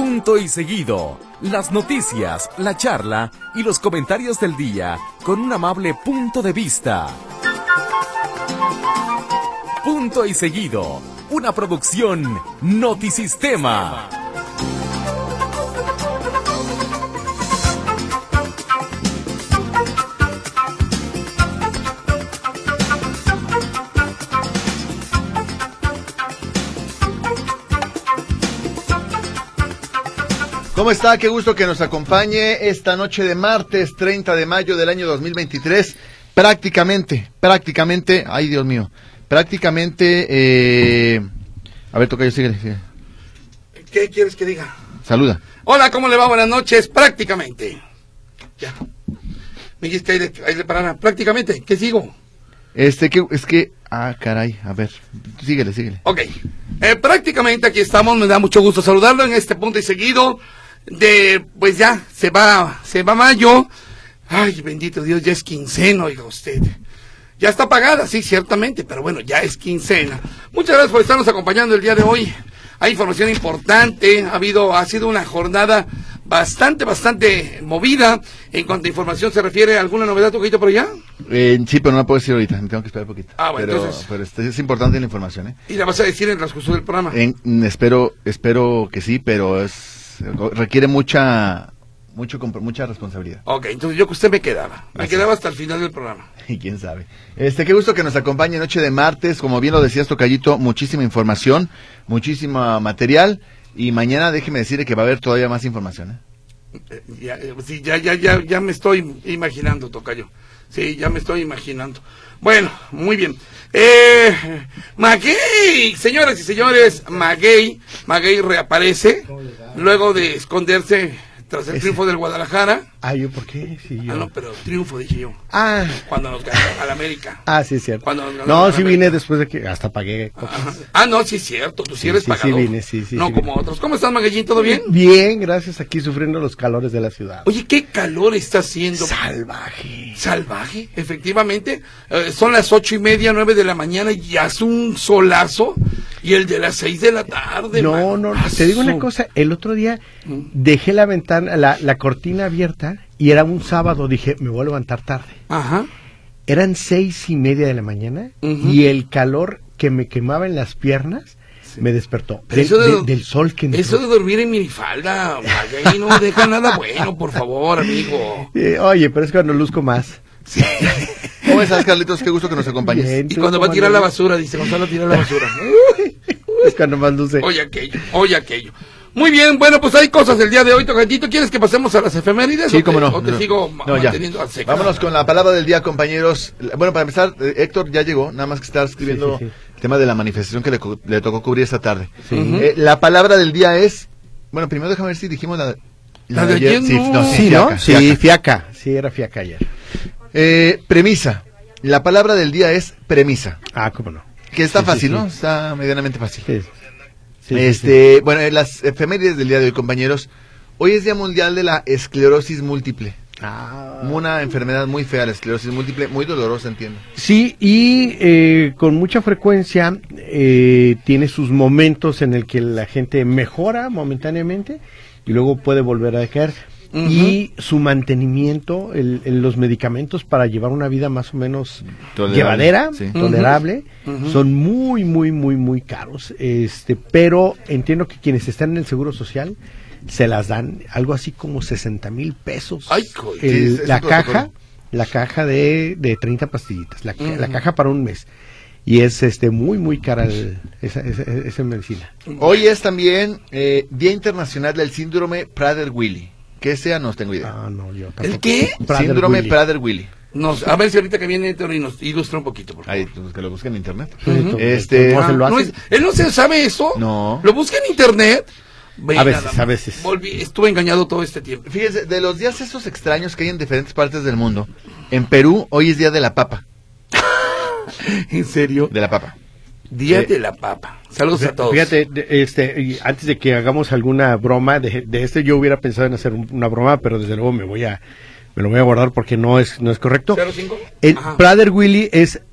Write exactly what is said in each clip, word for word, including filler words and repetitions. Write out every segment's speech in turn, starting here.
Punto y seguido. Las noticias, la charla y los comentarios del día con un amable punto de vista. Punto y seguido. Una producción Notisistema. ¿Cómo está? Qué gusto que nos acompañe esta noche de martes treinta de mayo del año dos mil veintitrés. Prácticamente, prácticamente, ay Dios mío, prácticamente, eh... a ver, tocayo, síguele, síguele. ¿Qué quieres que diga? Saluda. Hola, ¿cómo le va? Buenas noches, prácticamente. Ya. Me dijiste que ahí le, ahí le parara. Prácticamente, ¿qué sigo? Este, que, es que, ah, caray, a ver, síguele, síguele. Ok, eh, prácticamente aquí estamos, me da mucho gusto saludarlo en este punto y seguido de, pues ya, se va, se va mayo. Ay, bendito Dios, ya es quincena, oiga usted. Ya está pagada, sí, ciertamente, pero bueno, ya es quincena. Muchas gracias por estarnos acompañando el día de hoy. Hay información importante, ha habido, ha sido una jornada bastante, bastante movida. En cuanto a información se refiere, ¿alguna novedad, Toquito, por allá? Eh, sí, pero no la puedo decir ahorita, me tengo que esperar un poquito. Ah, bueno, pero, entonces... pero este, es importante la información, ¿eh? ¿Y la vas a decir en el transcurso del programa? En, espero, espero que sí, pero es, requiere mucha... Mucho, mucha responsabilidad. Ok, entonces yo que usted me quedaba. Me Así quedaba es. hasta el final del programa. Y quién sabe. Este, qué gusto que nos acompañe noche de martes. Como bien lo decías, Tocayito, muchísima información, muchísimo material. Y mañana déjeme decirle que va a haber todavía más información, ¿eh? Eh, ya, eh, sí, ya, ya, ya, ya me estoy imaginando, Tocayo. Sí, ya me estoy imaginando. Bueno, muy bien. Eh, Maguey, señoras y señores, Maguey, Maguey reaparece luego de esconderse tras el triunfo del Guadalajara. Ah, ¿yo por qué? Sí, yo... Ah, no, pero triunfo, dije yo. Ah. Cuando nos ganó al América. Ah, sí, es cierto. Cuando nos ganó no, al sí América. vine después de que hasta pagué. Ajá. Ah, no, sí es cierto, tú sí, Sí, eres sí, pagador. sí vine, sí, sí, No sí como vine. otros. ¿Cómo estás, Magueyín? ¿Todo bien? Bien, gracias, aquí sufriendo los calores de la ciudad. Oye, qué calor está haciendo. Salvaje. Salvaje, efectivamente. Eh, son las ocho y media, nueve de la mañana y hace un solazo. Y el de las seis de la tarde. No, no, no, te digo una cosa, el otro día dejé la ventana, la, la cortina abierta y era un sábado, dije, me voy a levantar tarde. Ajá. Eran seis y media de la mañana Uh-huh. y el calor que me quemaba en las piernas sí. me despertó. Pero De, eso de, de, del sol que entró. Eso de dormir en minifalda, Maguey, no deja nada bueno, por favor, amigo. Eh, oye, pero es cuando luzco más. Sí. ¿Cómo estás, Carlitos? Qué gusto que nos acompañes. Bien, Y ¿tú cuando va a cómo tirar la andas? basura, dice Gonzalo, tira la basura. Es cuando más luce. Oye aquello, oye aquello. Muy bien, bueno, pues hay cosas del día de hoy, Tocantito. ¿Quieres que pasemos a las efemérides? Sí, o te, cómo no. o te no. sigo No, ya. manteniendo al secreto? Vámonos con la palabra del día, compañeros. Bueno, para empezar, eh, Héctor ya llegó, nada más que estar escribiendo Sí, sí, sí. el tema de la manifestación que le, le tocó cubrir esta tarde. Sí. Eh, la palabra del día es... Bueno, primero déjame ver si dijimos la... La de ayer, Sí, no. no, sí, Sí, fiaca, ¿no? Sí, fiaca. fiaca. Sí, era fiaca ayer. Eh, premisa. La palabra del día es premisa. Ah, cómo no. Que está Sí, fácil, sí, ¿no? sí. Está medianamente fácil. Sí, sí, este, bueno, en las efemérides del día de hoy, compañeros. Hoy es Día Mundial de la Esclerosis Múltiple. Ah. Una enfermedad muy fea, la esclerosis múltiple, muy dolorosa, entiendo. Sí, y eh, con mucha frecuencia eh, tiene sus momentos en el que la gente mejora momentáneamente y luego puede volver a decaer. Uh-huh. Y su mantenimiento, el, el- los medicamentos para llevar una vida más o menos Tolerable, llevadera, sí. tolerable, Uh-huh. son muy, muy, muy, muy caros. Este, pero entiendo que quienes están en el Seguro Social se las dan algo así como sesenta mil pesos. Ay, joder. El- Sí, es- es la un protocolo. caja, la caja de, de treinta pastillitas, la, Uh-huh. la caja para un mes. Y es este muy, muy cara el- esa, esa, esa medicina. Hoy es también eh, Día Internacional del Síndrome Prader-Willi. ¿Qué sea? No tengo idea. Ah, no, yo tampoco. ¿El qué? Síndrome Prader-Willi. Prader-Willi. Nos, a ver si ahorita que viene Héctor y nos ilustra un poquito, por favor. Ahí, pues, que lo busquen en internet. Ujú. Este, ¿Cómo se lo Ah, no hacen? es- él no se sabe eso. No. Lo busca en internet. Ve, A veces, nada más. a veces. Volví, estuve engañado todo este tiempo. Fíjense, de los días esos extraños que hay en diferentes partes del mundo, en Perú hoy es Día de la Papa. ¿En serio? De la Papa. Día Eh, de la papa. Saludos a todos. Fíjate, de- este, y antes de que hagamos alguna broma de, de este, yo hubiera pensado en hacer un- una broma, pero desde luego me voy a, me lo voy a guardar porque no es, no es correcto. ¿cero cinco? El Ajá. Prader-Willi es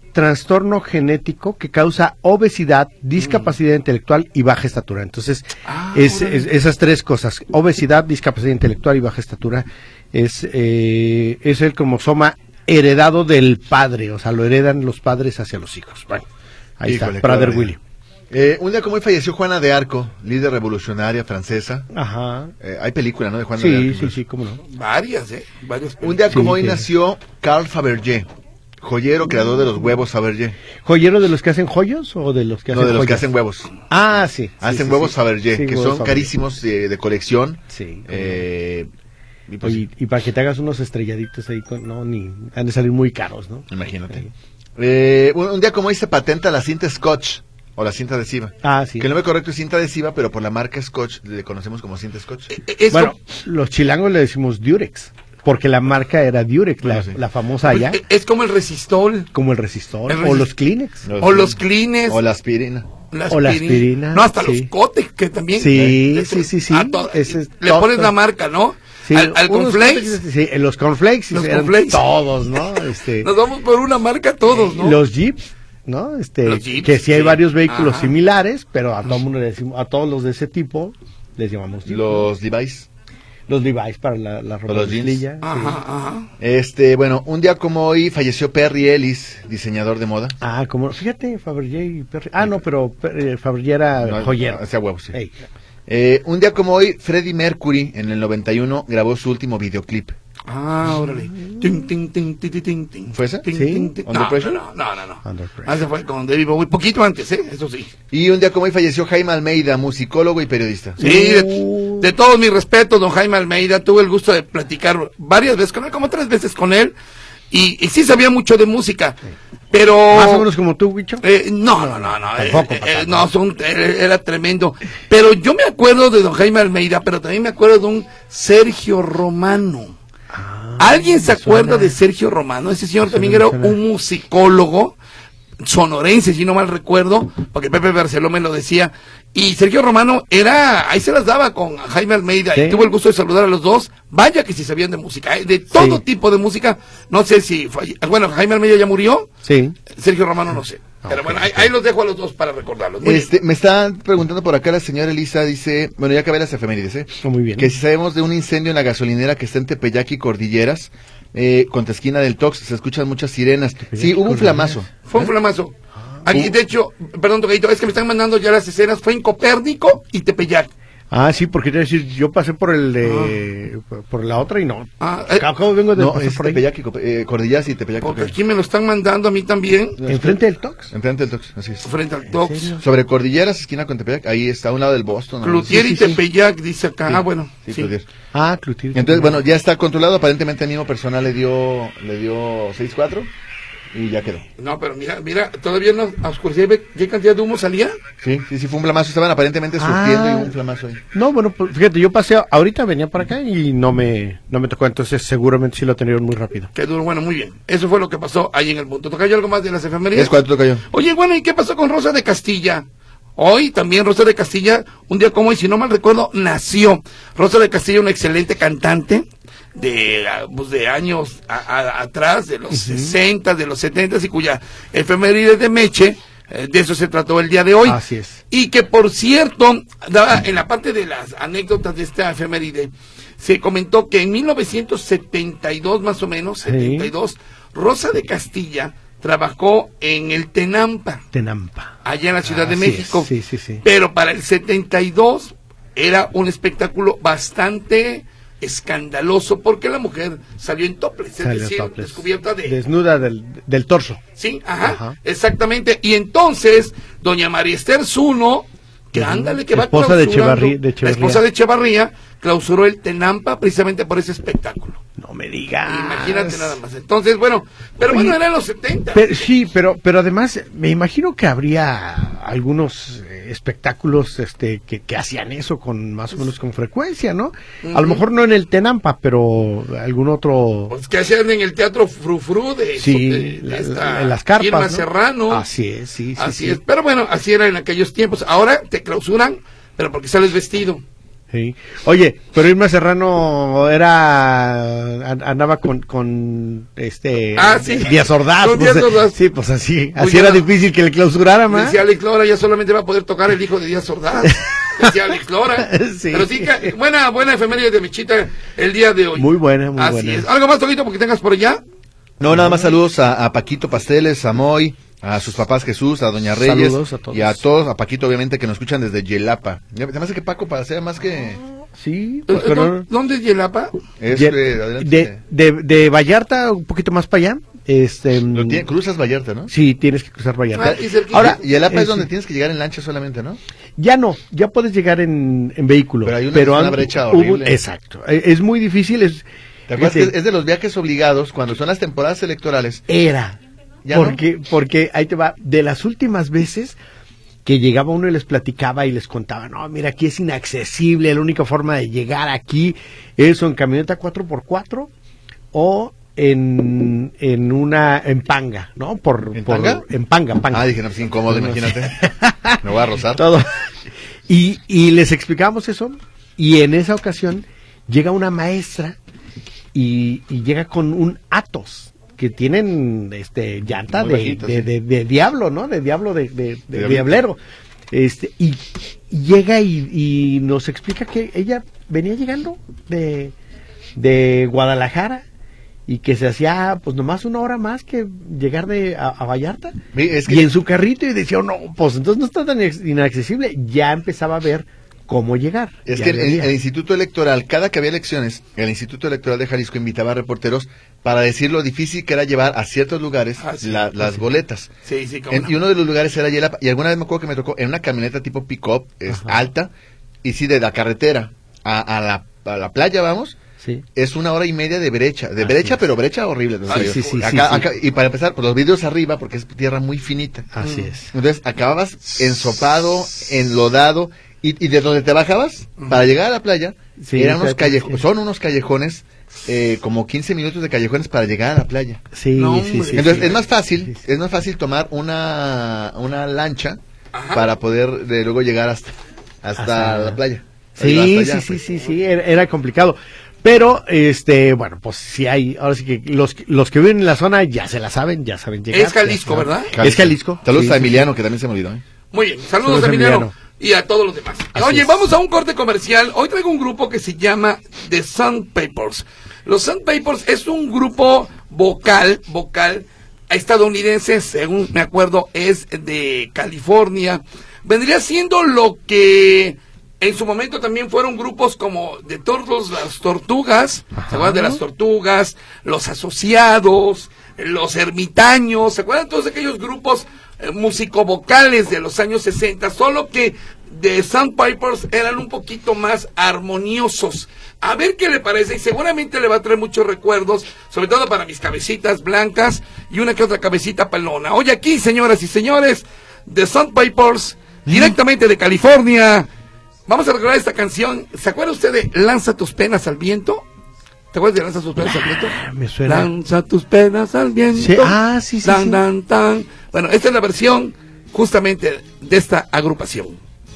trastorno genético que causa obesidad, discapacidad mm. intelectual y baja estatura. Entonces, ah, es, es, esas tres cosas, obesidad, discapacidad intelectual y baja estatura, es, eh, es el cromosoma heredado del padre, o sea, lo heredan los padres hacia los hijos. Bueno, ahí Híjole, está, Prader-Willi. Eh, un día como hoy falleció Juana de Arco, líder revolucionaria francesa. Ajá. Eh, hay película, ¿no? De Juana sí, de Arco. Sí, sí, sí, cómo no. Varias, ¿eh? Varias un día como sí, hoy sí. nació Carl Fabergé, joyero, creador de los huevos Fabergé. ¿Joyero de los que hacen joyos o de los que hacen No, de los joyas? que hacen huevos. Ah, sí. Hacen sí, huevos sí, Fabergé, sí, que huevos son Fabergé. carísimos de, de colección. Sí. Eh, y, pues, Oye, y para que te hagas unos estrelladitos ahí, con, no, ni han de salir muy caros, ¿no? Imagínate. Sí. Eh, un, un día como hoy se patenta la cinta Scotch. O la cinta adhesiva. Ah, sí. Que el nombre correcto es cinta adhesiva, pero por la marca Scotch le conocemos como cinta Scotch. Es bueno, como... los chilangos le decimos Durex, porque la marca era Durex, la, sí. la famosa allá. Es como el Resistol. Como el Resistol, El o resist... los Kleenex. Los o los Kleenex. O la aspirina. La o la aspirina. No, hasta sí. los Kotex, que también. Sí, eh, sí, sí, sí. To... Ese es le top, pones top. la marca, ¿no? Sí, al al cornflakes. Sí, los cornflakes. Los eran cornflakes. todos, ¿no? Este, Nos vamos por una marca todos, ¿no? Los Jeeps. ¿No? Este, Los Jeeps, que sí hay sí. varios vehículos Ajá. similares, pero a todo mundo le decimos, a todos los de ese tipo les llamamos Jeep. Los Levi's. Los Levi's para la, la ropa los de jeans. mezclilla, Ajá, sí. ajá. Este, bueno, un día como hoy falleció Perry Ellis, diseñador de moda. Ah, como, fíjate, Fabergé y Perry. Ah, no, pero eh, Fabergé era No, joyero. Hacía huevos, sí. Ey. Eh, un día como hoy, Freddie Mercury, en el noventa y uno, grabó su último videoclip. Ah, órale. Tin, tin, tin, tin, tin, tin. ¿Fue ese? Tin, Sí. tin, tin. ¿Under No, Pressure? no, no, no, no. Under Pressure. Ah, se fue con David Bowie. Poquito antes, ¿eh? Eso sí. Y un día como hoy falleció Jaime Almeida, musicólogo y periodista. Sí, de, de todos mis respetos, don Jaime Almeida. Tuve el gusto de platicar varias veces con él, como tres veces con él. Y, y sí sabía mucho de música. Pero... Más o menos como tú, Wicho. Eh, no, no, no, no. Tampoco, eh, papá, eh, no, son, eh, era tremendo. Pero yo me acuerdo de don Jaime Almeida, pero también me acuerdo de un Sergio Romano. Ah, ¿Alguien se acuerda suena. de Sergio Romano? Ese señor Suena, también era suena. un musicólogo sonorense, si no mal recuerdo, porque Pepe Barceló me lo decía. Y Sergio Romano era, ahí se las daba con Jaime Almeida, Sí. y tuve el gusto de saludar a los dos. Vaya que si sabían de música, ¿eh? De todo Sí. tipo de música. No sé si, fue- bueno, Jaime Almeida ya murió, Sí. Sergio Romano no sé. Pero Ok, bueno, ahí, ok. ahí los dejo a los dos para recordarlos. Muy Este, me están preguntando por acá la señora Elisa, dice, bueno, ya acabé las efemérides, ¿eh? Oh, muy bien. Que si sabemos de un incendio en la gasolinera que está en Tepeyac y Cordilleras, eh, contra esquina del Tox, se escuchan muchas sirenas. Sí, hubo un Cordilleras. flamazo. Fue un flamazo. Aquí, de hecho, perdón, Tocaito, es que me están mandando ya las escenas, fue en Copérnico y Tepeyac. Ah, sí, porque quiero decir, yo pasé por el de, por la otra y no. Ah, eh, Acabo vengo de No, pasar es por ahí. Tepeyac y Cope- eh, Cordilleras y Tepeyac. Porque Cope- aquí me lo están mandando a mí también, ¿Enfrente del Tox? Enfrente del Tox, así es. frente al Tox. serio? Sobre Cordilleras, esquina con Tepeyac, ahí está a un lado del Boston. ¿no? Cloutier Sí, y sí, sí. Tepeyac, dice acá. Sí, Ah, bueno. Sí, sí. Cloutier. Ah, Cloutier. Entonces, bueno, ya está controlado, aparentemente el mismo personal le dio, le dio seis cuatro y ya quedó. No, pero mira, mira, todavía no oscurecía. ¿Ve ¿Qué cantidad de humo salía? Sí, sí, sí, fue un flamazo, estaban aparentemente surtiendo Ah. y hubo un flamazo ahí. No, bueno, pues, fíjate, yo pasé, ahorita venía para acá y no me, no me tocó, entonces seguramente sí lo tenieron muy rápido. Qué duro, bueno, muy bien. Eso fue lo que pasó ahí en el punto. ¿Toca yo algo más de las efemérides? ¿Es cuánto toca yo? Oye, bueno, ¿y qué pasó con Rosa de Castilla? Hoy también Rosa de Castilla, un día como hoy, si no mal recuerdo, nació. Rosa de Castilla, una excelente cantante de, ah, pues, de años a- a- atrás, de los sesenta, de los setenta, y cuya efeméride de Meche, eh, de eso se trató el día de hoy. Así es. Y que, por cierto, daba- en la parte de las anécdotas de esta efeméride, se comentó que en mil novecientos setenta y dos, más o menos, Sí. setenta y dos, Rosa de Castilla trabajó en el Tenampa, Tenampa. allá en la Ciudad de Así México. es, sí, sí, sí. Pero para el setenta y dos era un espectáculo bastante escandaloso porque la mujer salió en toples, es Salió decir, topless. descubierta de... Desnuda del, del torso. Sí, ajá, Ajá. exactamente. Y entonces, doña María Esther Zuno, que ándale, que va Esposa de clausurando- Echevarri- de la esposa Echevarría. de Echevarría, clausuró el Tenampa precisamente por ese espectáculo. No me digas. Imagínate nada más. Entonces, bueno, pero Oye, bueno, eran los setenta. Pero, sí, pero, pero además me imagino que habría algunos eh, espectáculos este, que, que hacían eso con más o menos con frecuencia, ¿no? A lo mejor no en el Tenampa, pero algún otro... Pues que hacían en el teatro Frufru de, Sí, de- de la- esta la- en las carpas, Irma ¿no? Serrano. Así es, sí, sí, Así sí. es. Pero bueno, así era en aquellos tiempos. Ahora te clausuran, pero porque sales vestido. Sí. Oye, pero Irma Serrano era andaba con con este ah, sí. Díaz Ordaz, Con pues, Díaz Ordaz. sí, pues así, Muy así era bien. difícil que le clausuraran, ¿ma? Decía Alex Lora, ya solamente va a poder tocar el hijo de Díaz Ordaz. Decía Alex Lora. Sí. Pero sí, que- buena, buena efeméride de Michita el día de hoy. Muy buena, muy Así buena. es. ¿Algo más, Toquito, porque tengas por allá? No, nada más saludos a, a Paquito Pasteles, a Moy, a sus papás Jesús, a Doña Reyes. Saludos a todos. Y a todos, a Paquito obviamente que nos escuchan desde Yelapa. Ya, se me hace que Paco para ser más que... Sí, pues, ¿Dó- pero ¿Dónde es Yelapa? Es, de, eh, adelante. de, de, de Vallarta un poquito más para allá, este Lo tiene- cruzas Vallarta, ¿no? sí, tienes que cruzar Vallarta. Ah, y cerquita. Ahora, Y Yelapa eh, es donde sí. tienes que llegar en lancha solamente, ¿no? Ya no, ya puedes llegar en, en vehículo. Pero hay una- una han- brecha hubo- horrible. exacto, eh, es muy difícil, es, ¿Te acuerdas fíjate, que es de los viajes obligados cuando son las temporadas electorales? era, ¿Ya porque, porque ahí te va, de las últimas veces que llegaba uno y les platicaba y les contaba, no, mira, aquí es inaccesible, la única forma de llegar aquí es o en camioneta cuatro por cuatro o en, en una, en panga, ¿no? Por, ¿En por- tanga? En panga, panga. Ah, dije, no, pues incómodo, No, imagínate. Me voy a rozar. Todo. Y, y les explicamos eso, y en esa ocasión llega una maestra y, y llega con un Atos, que tienen este llanta Muy de, bajito, de, sí. de- de diablo, ¿no? De diablo, de, de- de diablito. diablero. Este, y llega y, y nos explica que ella venía llegando de, de Guadalajara y que se hacía pues nomás una hora más que llegar de a, a Vallarta. Sí, es que- Y en su carrito y decía, no, pues entonces no está tan ex- inaccesible. Ya empezaba a ver cómo llegar. Es Ya que el, le había. el Instituto Electoral, cada que había elecciones, el Instituto Electoral de Jalisco invitaba a reporteros para decir lo difícil que era llevar a ciertos lugares Ah, sí. la- las boletas. Sí, sí, cómo En- no. y uno de los lugares era Yelapa. Y alguna vez me acuerdo que me tocó en una camioneta tipo pick-up, es Ajá. alta, y sí, de la carretera a, a la, a la playa, vamos, Sí. es una hora y media de brecha. De Así brecha, es. pero brecha horrible. o sea, Sí, yo- sí, sí, acá- sí, acá- sí. Y para empezar, pues los vidrios arriba, porque es tierra muy finita. Así Mm. es. Entonces acababas ensopado, enlodado, y, y de donde te bajabas para llegar a la playa, Sí, eran unos fíjate, callejones, sí. son unos callejones, eh, como quince minutos de callejones para llegar a la playa. Sí, No, sí, hombre. sí. Entonces sí. es más fácil, Sí, sí. es más fácil tomar una, una lancha Ajá. para poder de luego llegar hasta, hasta, Hasta- la playa. Sí, Hasta sí, allá, sí, pues. sí, sí, era, era complicado. Pero, este, bueno, pues sí hay, ahora sí que los, los que viven en la zona ya se la saben, ya saben llegar. Es Jalisco, ya saben. ¿verdad? Es Jalisco. Saludos Sí, a sí, Emiliano, que también se me olvidó. ¿eh? Muy bien, saludos, Saludos, Emiliano, Emiliano. y a todos los demás. Así Oye, es. vamos a un corte comercial. Hoy traigo un grupo que se llama The Sandpapers. Los Sandpapers es un grupo vocal, vocal estadounidense, según me acuerdo, es de California. Vendría siendo lo que en su momento también fueron grupos como The Turtles, las Tortugas, ¿se acuerdan de las Tortugas? Los Asociados, los Ermitaños, ¿se acuerdan todos aquellos grupos eh, musicovocales de los años sesenta? Solo que The Sandpipers eran un poquito más armoniosos. A ver qué le parece, y seguramente le va a traer muchos recuerdos, sobre todo para mis cabecitas blancas y una que otra cabecita pelona. Hoy aquí, señoras y señores, The Sandpipers, directamente de California. Vamos a recordar esta canción. ¿Se acuerda usted de Lanza tus penas al viento? ¿Te acuerdas de Lanza tus penas al viento? Me suena. Lanza tus penas al viento. Sí, ah, sí, sí, Tan, sí. tan, tan. Bueno, esta es la versión justamente de esta agrupación.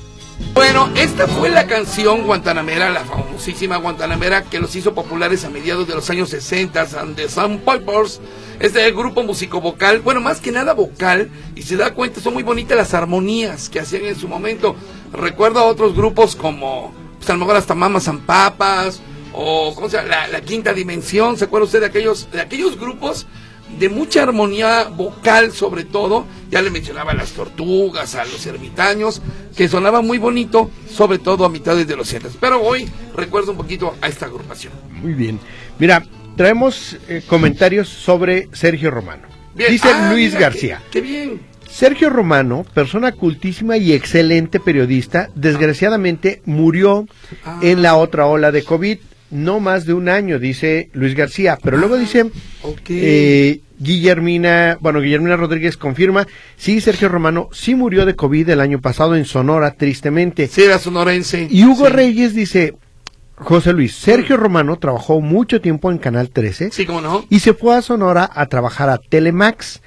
Bueno, esta fue la canción Guantanamera, la famosísima Guantanamera, que los hizo populares a mediados de los años sesenta, and the Sandpipers. Este grupo musicovocal, bueno, más que nada vocal, y se da cuenta, son muy bonitas las armonías que hacían en su momento. Recuerdo a otros grupos como, pues a lo mejor hasta Mamas and Papas, o, ¿cómo se llama? La, la Quinta Dimensión. ¿Se acuerda usted de aquellos, de aquellos grupos de mucha armonía vocal, sobre todo? Ya le mencionaba a las Tortugas, a los Ermitaños, que sonaba muy bonito, sobre todo a mitades de los setenta. Pero hoy recuerdo un poquito a esta agrupación. Muy bien. Mira, traemos eh, comentarios sobre Sergio Romano. Bien. Dice Ah, Luis mira, García. Qué, qué bien. Sergio Romano, persona cultísima y excelente periodista, desgraciadamente murió Ah. en la otra ola de COVID, no más de un año, dice Luis García. Pero luego dice, Ok. eh, Guillermina, bueno, Guillermina Rodríguez confirma, sí, Sergio Romano sí murió de COVID el año pasado en Sonora, tristemente. Sí, era sonorense. Y Hugo Sí. Reyes dice, José Luis, Sergio Romano trabajó mucho tiempo en Canal trece Sí, cómo no. y se fue a Sonora a trabajar a Telemax.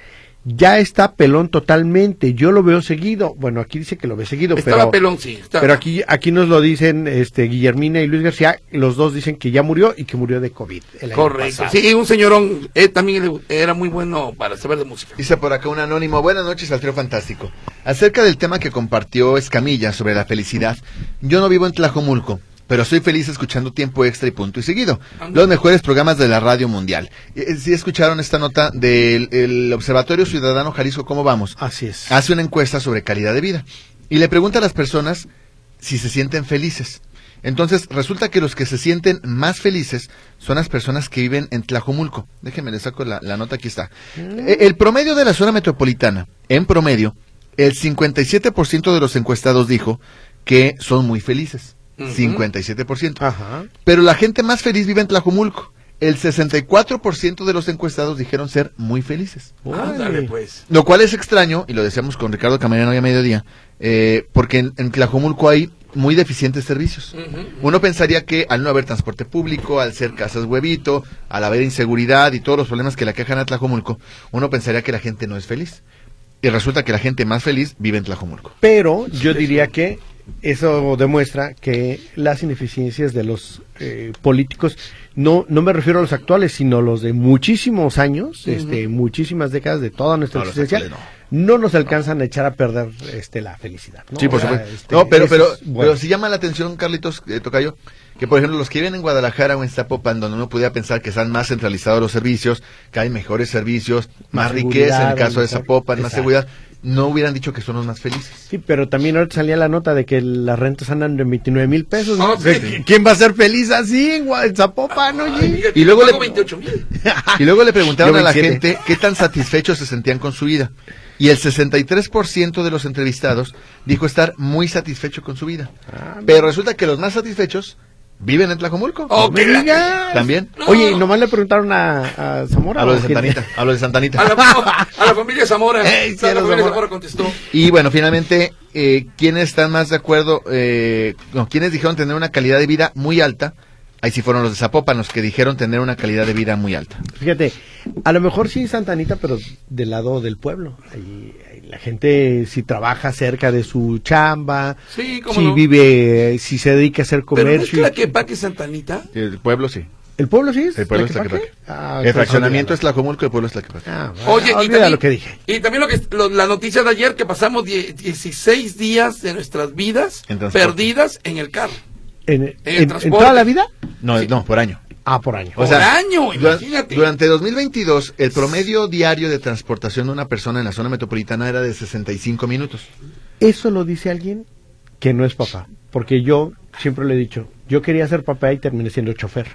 ya está pelón totalmente. Yo lo veo seguido. Bueno, aquí dice que lo ve seguido, Estaba pero pelón, sí. Estaba. pero aquí aquí nos lo dicen este Guillermina y Luis García. Los dos dicen que ya murió y que murió de COVID. El año Correcto. pasado. Sí, un señorón. Eh, también le- era muy bueno para saber de música. Dice por acá un anónimo, buenas noches al trío fantástico. Acerca del tema que compartió Escamilla sobre la felicidad, yo no vivo en Tlajomulco, pero soy feliz escuchando Tiempo Extra y Punto y Seguido, los mejores programas de la radio mundial. Eh, ¿Sí escucharon esta nota del el Observatorio Ciudadano Jalisco Cómo Vamos? Así es. Hace una encuesta sobre calidad de vida y le pregunta a las personas si se sienten felices. Entonces, resulta que los que se sienten más felices son las personas que viven en Tlajomulco. Déjenme, le saco la, la nota, aquí está. Eh, El promedio de la zona metropolitana, en promedio, el cincuenta y siete por ciento de los encuestados dijo que son muy felices. Ujú. cincuenta y siete por ciento. Ajá. Pero la gente más feliz vive en Tlajomulco. El sesenta y cuatro por ciento de los encuestados dijeron ser muy felices. Ándale, pues. Lo cual es extraño, y lo decíamos con Ricardo Camarena hoy a mediodía, eh, porque en, en Tlajomulco hay muy deficientes servicios. Ujú. Uno pensaría que al no haber transporte público, al ser casas huevito, al haber inseguridad y todos los problemas que le aquejan a Tlajomulco, uno pensaría que la gente no es feliz. Y resulta que la gente más feliz vive en Tlajomulco. Pero yo diría que eso demuestra que las ineficiencias de los eh, políticos, no no me refiero a los actuales, sino los de muchísimos años, uh-huh. este muchísimas décadas de toda nuestra No, existencia, los actuales no. no nos alcanzan a echar a perder este la felicidad, ¿no? Sí, por O sea, supuesto. este, No, pero, eso pero, es bueno. pero sí llama la atención, Carlitos, eh, Tocayo, que por ejemplo los que viven en Guadalajara o en Zapopan, donde uno podía pensar que están más centralizados los servicios, que hay mejores servicios, más, Más riqueza en el caso de mejor- Zapopan, más exacto. seguridad, no hubieran dicho que son los más felices. Sí, pero también ahorita salía la nota de que las rentas andan de veintinueve mil pesos, ¿no? Oh, sí. ¿Quién va a ser feliz así en Gua- en Zapopan, oye? Ay, fíjate, Y luego pago le- veintiocho mil. Y luego le preguntaron Yo a la veintisiete. gente qué tan satisfechos se sentían con su vida. Y el sesenta y tres por ciento de los entrevistados dijo estar muy satisfecho con su vida. Ah, Pero resulta que los más satisfechos viven en Tlajomulco. Oh, ¡Me mira. digas! También. No. Oye, ¿y nomás le preguntaron a, a Zamora? A lo de ¿o quién? Santanita. A lo de Santanita. A la, a la familia Zamora. Ey, sí, a a la los familia Zamora. Zamora contestó. Y bueno, finalmente, eh, ¿quiénes están más de acuerdo? Eh, no, ¿quiénes dijeron tener una calidad de vida muy alta? Ahí sí fueron los de Zapopan los que dijeron tener una calidad de vida muy alta. Fíjate, a lo mejor sí Santanita, pero del lado del pueblo. Ahí, ahí la gente si trabaja cerca de su chamba, Sí, cómo si no. vive, si se dedica a hacer Pero no es comercio. la que paque Santanita. El pueblo sí. ¿El pueblo sí es? El pueblo es Tlaquepaque? Tlaquepaque. Ah, El entonces, fraccionamiento es olvídalo. Tlajomulco, el pueblo es Tlaquepaque. Ah, bueno, Oye, y olvida también, lo que dije. y también lo que lo- la noticia de ayer que pasamos die- dieciséis días de nuestras vidas En transporte. perdidas en el carro. ¿En, el en- en transporte. toda la vida? No, Sí. no, por año. Ah, por año. O Por sea, año, dura- imagínate. Durante dos mil veintidós, el promedio diario de transportación de una persona en la zona metropolitana era de sesenta y cinco minutos. Eso lo dice alguien que no es papá. Porque yo siempre le he dicho, yo quería ser papá y terminé siendo chofer.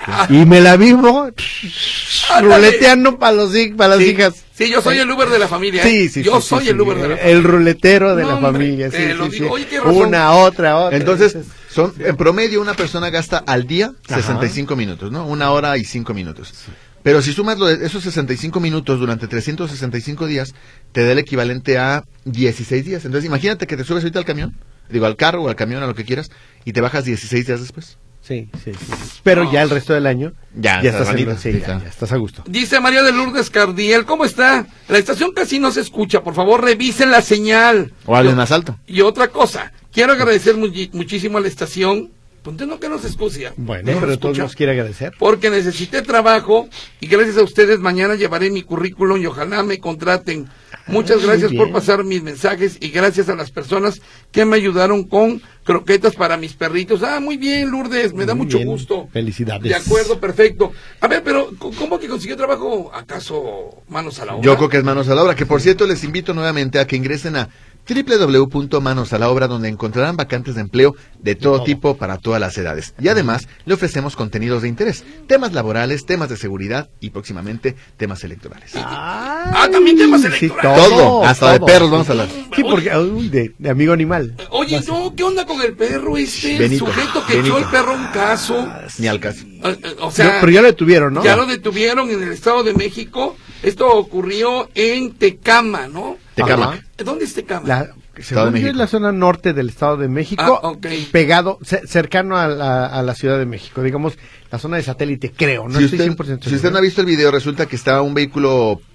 Y me la vivo Ándale. ruleteando para los hij- para las Sí, hijas. sí, yo soy el Uber de la familia. ¿eh? Sí, sí, Yo sí, soy sí, el sí. Uber de la El ruletero de No, la hombre, familia. te Sí, lo sí, digo. sí. Oye, qué razón. Una, otra, otra. Entonces, son en promedio una persona gasta al día Ajá. sesenta y cinco minutos, ¿no? Una hora y cinco minutos. Pero si sumas lo de esos sesenta y cinco minutos durante trescientos sesenta y cinco días, te da el equivalente a dieciséis días. Entonces, imagínate que te subes ahorita al camión, digo, al carro o al camión, a lo que quieras, y te bajas dieciséis días después. Sí, sí, sí. Pero ya el resto del año Ya, ya estás estás, en- bandita, sí, sí, ya, claro. ya estás a gusto. Dice María de Lourdes Cardiel, ¿cómo está? La estación casi no se escucha, por favor revisen la señal. O hablen Yo- más alto. Y otra cosa, quiero agradecer muchi- muchísimo a la estación, pues no que nos escucha. Bueno, no nos pero todos escucha, nos quiere agradecer. porque necesité trabajo y gracias a ustedes mañana llevaré mi currículum y ojalá me contraten. Muchas muy gracias por bien. pasar mis mensajes y gracias a las personas que me ayudaron con croquetas para mis perritos. Ah, muy bien, Lourdes, me da Muy mucho bien. gusto. Felicidades. De acuerdo, perfecto. A ver, pero ¿cómo que consiguió trabajo? ¿Acaso manos a la obra? Yo creo que es Manos a la Obra, que por cierto les invito nuevamente a que ingresen a doble u doble u doble u punto manos a la obra, donde encontrarán vacantes de empleo de todo todo. tipo para todas las edades. Y además le ofrecemos contenidos de interés, temas laborales, temas de seguridad y próximamente temas electorales. Ah, también temas electorales. Todo, hasta de perros vamos a hablar. Sí, porque uy, de, de amigo animal. Oye, no, ¿qué onda con el perro este? Benito, El sujeto que Benito. echó el perro a un caso. Ni al caso. Eh, eh, O sea, No, pero ya lo detuvieron, ¿no? ya lo detuvieron en el Estado de México. Esto ocurrió en Tecama, ¿no? Tecama. Ajá. ¿Dónde es Tecama? La, Estado de según yo, México. es la zona norte del Estado de México, Ah, ok. pegado, ce- cercano a la, a la Ciudad de México, digamos, la zona de satélite, creo, no si estoy usted, cien por ciento si usted no ha visto el video, resulta que estaba un vehículo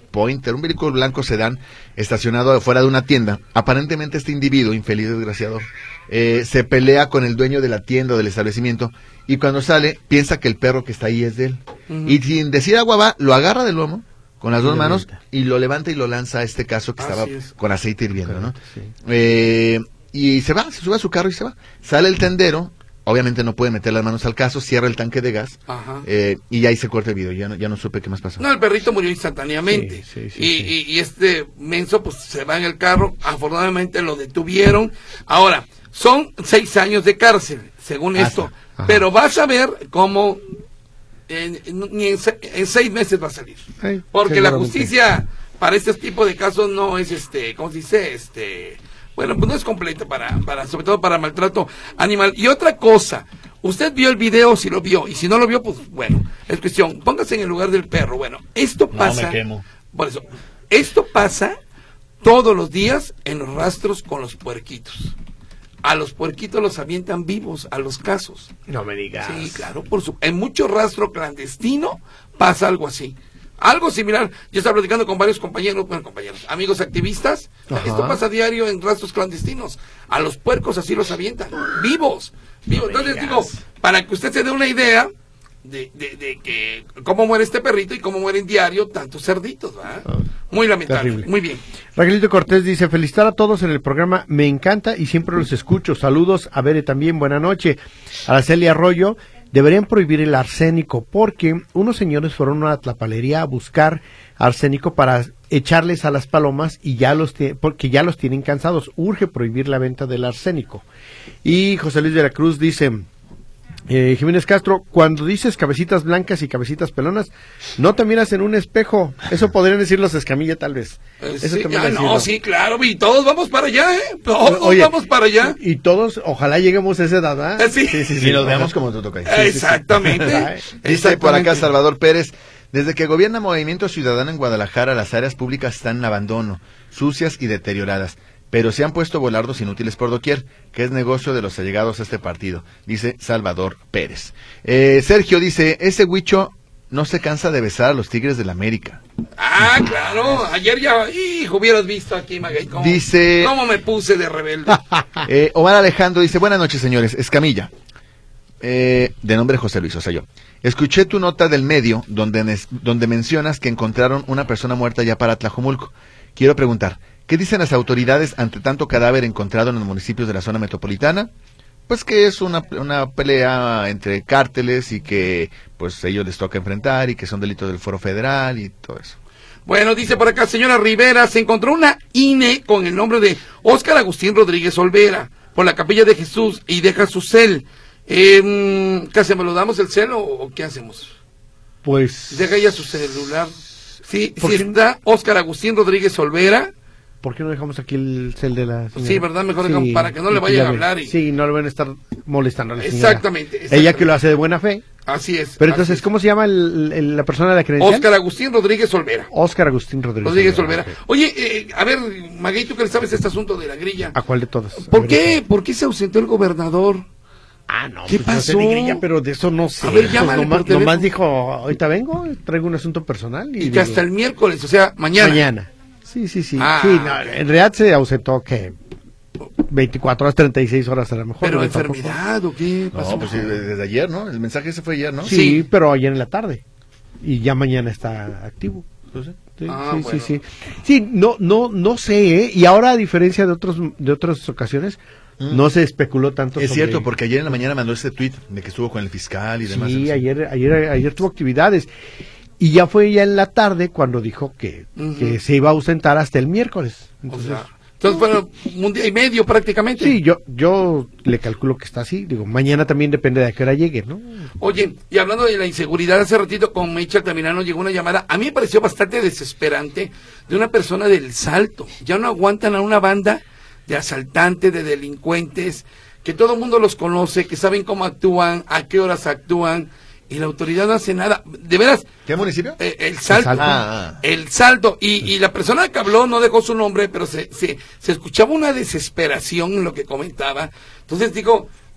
Pointer, un vehículo blanco sedán estacionado afuera de una tienda. Aparentemente este individuo, infeliz desgraciado, eh, se pelea con el dueño de la tienda o del establecimiento y cuando sale piensa que el perro que está ahí es de él. Uh-huh. Y sin decir agua va, lo agarra del lomo con las y dos manos levanta. Y lo levanta y lo lanza a este caso que Así estaba es. con aceite hirviendo, Correcto, ¿no? Sí. Eh, y se va, se sube a su carro y se va. Sale el tendero. Obviamente no puede meter las manos al caso, cierra el tanque de gas eh, y ahí se corta el video. Ya no, ya no supe qué más pasó. No, el perrito murió instantáneamente. Sí, sí, sí, y, sí. Y, y este menso pues se va en el carro. Afortunadamente lo detuvieron. Ahora, son seis años de cárcel, según Hasta. esto. Ajá. Pero vas a ver cómo en, en, en, en seis meses va a salir. Ay, Porque la justicia para este tipo de casos no es, este, ¿cómo se dice? Este... Bueno, pues no es completa para, para, sobre todo para maltrato animal. Y otra cosa, usted vio el video si lo vio, y si no lo vio, pues bueno, es cuestión, póngase en el lugar del perro. Bueno, esto pasa, no me quemo. Por eso, esto pasa todos los días en los rastros con los puerquitos. A los puerquitos los avientan vivos, a los casos. No me digas. Sí, claro, por su, en mucho rastro clandestino pasa algo así. Algo similar, yo estaba platicando con varios compañeros, bueno, compañeros, amigos activistas. Ajá. Esto pasa a diario en rastros clandestinos. A los puercos así los avientan, vivos, vivos. No Entonces digo, para que usted se dé una idea de, de, de que cómo muere este perrito y cómo mueren diario tantos cerditos, ¿verdad? Oh, muy lamentable, terrible. Muy bien. Raquelito Cortés dice, felicitar a todos en el programa, me encanta y siempre los escucho. Saludos a Bere también, buena noche. Araceli Arroyo. Deberían prohibir el arsénico porque unos señores fueron a una tlapalería a buscar arsénico para echarles a las palomas y ya los porque ya los tienen cansados. Urge prohibir la venta del arsénico. Y José Luis de la Cruz dice, eh, Jiménez Castro, cuando dices cabecitas blancas y cabecitas pelonas, no te miras en un espejo. Eso podrían decir los Escamilla tal vez. Eh, Eso sí, ah, no, sí, claro, y todos vamos para allá, ¿eh? Todos Oye, vamos para allá. Y, y todos, ojalá lleguemos a esa edad, ¿verdad? ¿eh? Sí. Sí, sí, sí, y nos veamos como tú tocas. Sí, Exactamente. Sí, sí. Dice Exactamente. Por acá Salvador Pérez, desde que gobierna Movimiento Ciudadano en Guadalajara, las áreas públicas están en abandono, sucias y deterioradas. Pero se han puesto volardos inútiles por doquier, que es negocio de los allegados a este partido, dice Salvador Pérez. Eh, Sergio dice, ese huicho no se cansa de besar a los Tigres del América. Ah, claro, ayer ya, hijo, hubieras visto aquí, Maguey, cómo, dice, cómo me puse de rebelde. eh, Omar Alejandro dice, buenas noches, señores, Escamilla, eh, de nombre José Luis, o sea yo. Escuché tu nota del medio, donde, donde mencionas que encontraron una persona muerta ya para Tlajomulco. Quiero preguntar, ¿qué dicen las autoridades ante tanto cadáver encontrado en los municipios de la zona metropolitana? Pues que es una, una pelea entre cárteles y que pues ellos les toca enfrentar y que son delitos del Foro Federal y todo eso. Bueno, dice por acá, señora Rivera, se encontró una I N E con el nombre de Óscar Agustín Rodríguez Olvera por la Capilla de Jesús y deja su cel. Eh, ¿Qué hacemos? ¿Lo damos el cel o, o qué hacemos? Pues... Deja ya su celular. Sí, sí está Óscar Agustín Rodríguez Olvera. ¿Por qué no dejamos aquí el cel de la señora? Sí, ¿verdad? Mejor sí, dejamos para que no le vayan a hablar. Y... Sí, no le van a estar molestando a la señora. Exactamente, exactamente. Ella que lo hace de buena fe. Así es. Pero entonces, es. ¿cómo se llama el, el, la persona de la credencial? Óscar Agustín Rodríguez Olvera. Óscar Agustín Rodríguez, Rodríguez Olvera. Okay. Oye, eh, a ver, Maguey, ¿tú qué le sabes este asunto de la grilla? ¿A cuál de todos? ¿Por qué? ¿Por qué se ausentó el gobernador? Ah, no, ¿qué pues pasó? No sé de grilla, pero de eso no sé. A ver, llámale pues nomás, por nomás dijo, ahorita vengo, traigo un asunto personal. Y, y que digo, hasta el miércoles, o sea, mañana. Mañana. Sí, sí, sí. Ah. Sí, no, en realidad se ausentó que veinticuatro horas, treinta y seis horas a lo mejor. ¿Pero no, enfermedad tampoco. O qué pasó? No, pues sí, desde ayer, ¿no? El mensaje ese fue ayer, ¿no? Sí, sí, pero ayer en la tarde. Y ya mañana está activo. Entonces, sí, ah, sí, bueno. sí, sí. Sí, no, no, no sé, ¿eh? Y ahora, a diferencia de otros, de otras ocasiones, mm. no se especuló tanto. Es sobre... cierto, porque ayer en la mañana mandó ese tweet de que estuvo con el fiscal y demás. Sí, ayer, ayer, ayer tuvo actividades. Y ya fue ya en la tarde cuando dijo que, uh-huh. que se iba a ausentar hasta el miércoles. Entonces, o sea, entonces bueno, un día y medio prácticamente. Sí, yo yo le calculo que está así. Digo, mañana también depende de a qué hora llegue, ¿no? Oye, y hablando de la inseguridad, hace ratito con Mecha Altamirano llegó una llamada. A mí me pareció bastante desesperante de una persona del Salto. Ya no aguantan a una banda de asaltantes, de delincuentes, que todo el mundo los conoce, que saben cómo actúan, a qué horas actúan. Y la autoridad no hace nada. De veras. ¿Qué municipio? Eh, el Salto. El Salto. Ah, ah. El Salto. Y, y la persona que habló no dejó su nombre, pero se, se, se escuchaba una desesperación en lo que comentaba. Entonces digo,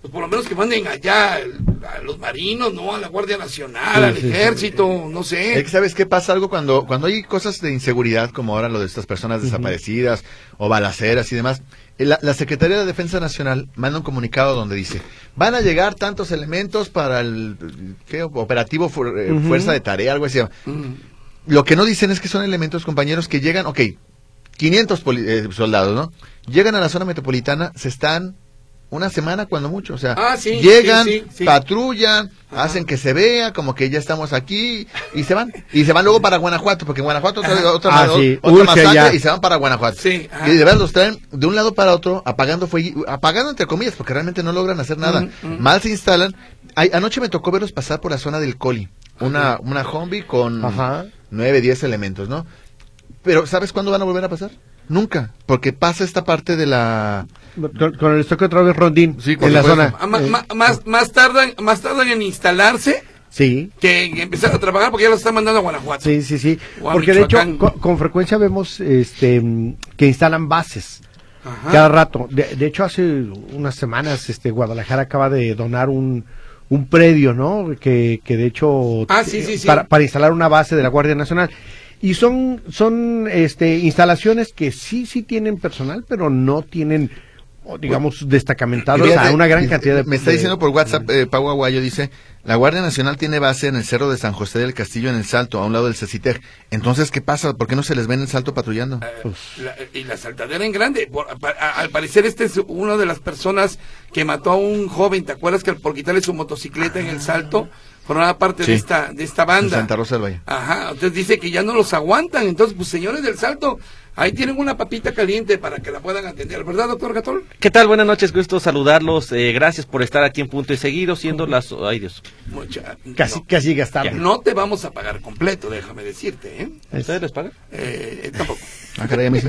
pues por lo menos que manden allá a los marinos, ¿no? A la Guardia Nacional, sí, al sí, ejército, sí. no sé. Es que, ¿sabes qué pasa? Algo cuando, cuando hay cosas de inseguridad, como ahora lo de estas personas uh-huh. desaparecidas, o balaceras y demás, la, la Secretaría de Defensa Nacional manda un comunicado donde dice, van a llegar tantos elementos para el ¿qué? operativo fu uh-huh. fuerza de tarea, algo así. Uh-huh. Lo que no dicen es que son elementos, compañeros, que llegan, ok, quinientos eh, soldados, ¿no? Llegan a la zona metropolitana, se están una semana cuando mucho, o sea, ah, sí, llegan, sí, sí, sí. patrullan, Ajá. hacen que se vea como que ya estamos aquí y se van. Y se van luego para Guanajuato, porque en Guanajuato otra, otra, ah, sí. otra masacre ya. Y se van para Guanajuato. Sí, y de verdad los traen de un lado para otro, apagando fuego, apagando entre comillas, porque realmente no logran hacer nada. Mm, mm. Mal se instalan. Ay, anoche me tocó verlos pasar por la zona del Coli, una, una Humvee con Ajá. nueve, diez elementos, ¿no? Pero ¿sabes cuándo van a volver a pasar? Nunca, porque pasa esta parte de la... Con, con el estoque otra vez rondín sí, en la zona. Ah, eh. más, más, más, tardan, más tardan en instalarse sí. que en empezar a trabajar porque ya los están mandando a Guanajuato. Sí, sí, sí. Porque de hecho con, con frecuencia vemos este que instalan bases. Ajá. Cada rato. De, de hecho hace unas semanas este Guadalajara acaba de donar un... un predio, ¿no? Que, que de hecho... Ah, sí, sí, sí. Para, para instalar una base de la Guardia Nacional. Y son son este instalaciones que sí sí tienen personal, pero no tienen, digamos, destacamentados a una gran cantidad de... Me está diciendo por WhatsApp, eh, Pau Aguayo dice, la Guardia Nacional tiene base en el Cerro de San José del Castillo, en el Salto, a un lado del CECITEG. Entonces, ¿qué pasa? ¿Por qué no se les ve en el Salto patrullando? Uh, la, y la saltadera en grande. Por, a, a, al parecer este es una de las personas que mató a un joven, ¿te acuerdas que por quitarle su motocicleta en el Salto... formaba parte sí, de esta de esta banda. En Santa Rosa del Valle. Ajá, entonces dice que ya no los aguantan. Entonces, pues señores del Salto, ahí tienen una papita caliente para que la puedan atender, ¿verdad, doctor Gatol? ¿Qué tal? Buenas noches, gusto saludarlos. Eh, gracias por estar aquí en Punto y Seguido, siendo las... Ay, Dios. Mucha, casi, no, casi gastado. No te vamos a pagar completo, déjame decirte, ¿eh? ¿Ustedes les pagan? Eh, tampoco. Ah, caray, a mí sí.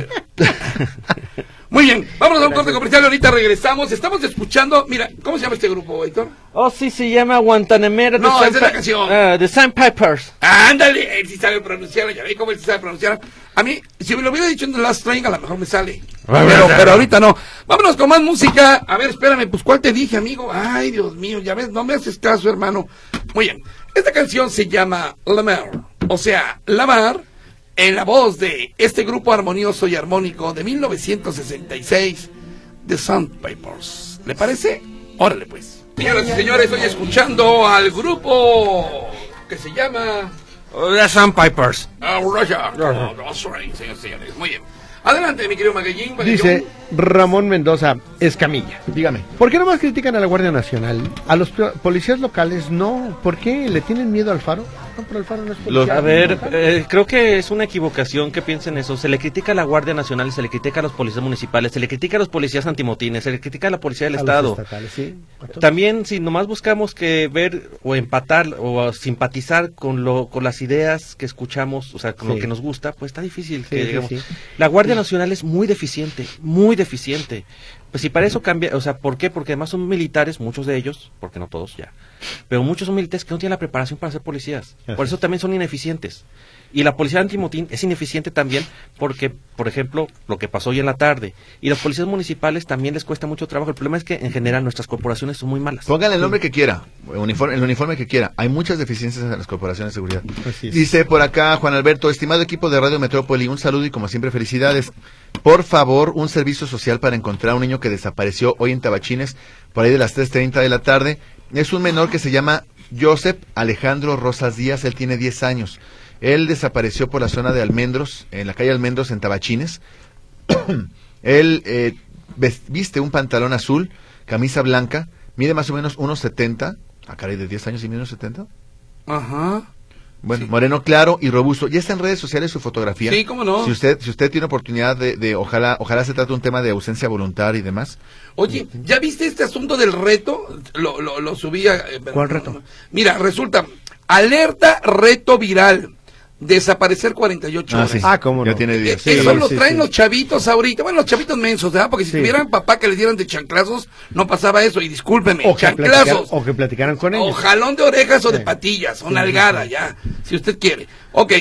Muy bien, vámonos a un corte comercial, ahorita regresamos. Estamos escuchando, mira, ¿cómo se llama este grupo, Héctor? Oh, sí, se llama Guantanamera. No, esa es la canción. Uh, The Sandpipers. Ándale, él sí sabe pronunciarlo, ya ve cómo él sí sabe pronunciar. A mí, si me lo hubiera dicho en The Last Train, a lo mejor me sale. Pero, pero ahorita no. Vámonos con más música. A ver, espérame, pues, ¿cuál te dije, amigo? Ay, Dios mío, ya ves, no me haces caso, hermano. Muy bien, esta canción se llama La Mer, o sea, La Mar, en la voz de este grupo armonioso y armónico de mil novecientos sesenta y seis, The Sandpipers. ¿Le parece? Órale, pues. Señoras y señores, estoy escuchando al grupo que se llama... The Sandpipers. Uh, Russia. Oh, that's right, señores, señores. Muy bien. Adelante, mi querido Magallín. Dice Ramón Mendoza Escamilla. Dígame. ¿Por qué nomás critican a la Guardia Nacional? A los policías locales no. ¿Por qué? ¿Le tienen miedo al Faro? No, pero el Faro no es policía. A ver, eh, creo que es una equivocación que piensen eso. Se le critica a la Guardia Nacional, se le critica a los policías municipales, se le critica a los policías antimotines, se le critica a la policía del a Estado. Los estatales, ¿sí? También, si nomás buscamos que ver o empatar o simpatizar con lo con las ideas que escuchamos, o sea, con sí. lo que nos gusta, pues está difícil. Sí, que, sí, digamos, sí. La Guardia Nacional es muy deficiente, muy deficiente. Pues si para eso cambia, o sea, ¿por qué? Porque además son militares, muchos de ellos, porque no todos ya, pero muchos son militares que no tienen la preparación para ser policías. Por eso también son ineficientes. Y la policía antimotín es ineficiente también porque, por ejemplo, lo que pasó hoy en la tarde, y los policías municipales también les cuesta mucho trabajo. El problema es que en general nuestras corporaciones son muy malas. Póngale el nombre que quiera, uniforme, el uniforme que quiera. Hay muchas deficiencias en las corporaciones de seguridad. Dice por acá Juan Alberto, estimado equipo de Radio Metrópoli, un saludo y como siempre felicidades. Por favor, un servicio social para encontrar a un niño que desapareció hoy en Tabachines, por ahí de las tres treinta de la tarde. Es un menor que se llama Joseph Alejandro Rosas Díaz, él tiene diez años. Él desapareció por la zona de Almendros, en la calle Almendros, en Tabachines. Él eh, viste un pantalón azul, camisa blanca, mide más o menos uno setenta. Ah, caray, de diez años y mide uno setenta. Ajá. Bueno, sí. Moreno claro y robusto. Ya está en redes sociales su fotografía. Sí, cómo no. Si usted, si usted tiene oportunidad de, de ojalá, ojalá se trate un tema de ausencia voluntaria y demás. Oye, ¿ya viste este asunto del reto? Lo, lo, lo subía. Eh, ¿Cuál reto? Mira, resulta, alerta reto viral. Desaparecer cuarenta y ocho ah, horas. Sí. Ah, cómo no. Ya tiene días. Sí, Eso sí, lo sí, traen sí. los chavitos ahorita. Bueno, los chavitos mensos, ¿verdad? Porque si Sí. tuvieran papá que les dieran de chanclazos, no pasaba eso. Y discúlpeme, O que, platicaran, chanclazos. o que platicaran con ellos. O jalón de orejas o de Sí. patillas, o Sí, nalgada, sí, sí. ya, si usted quiere. Ok,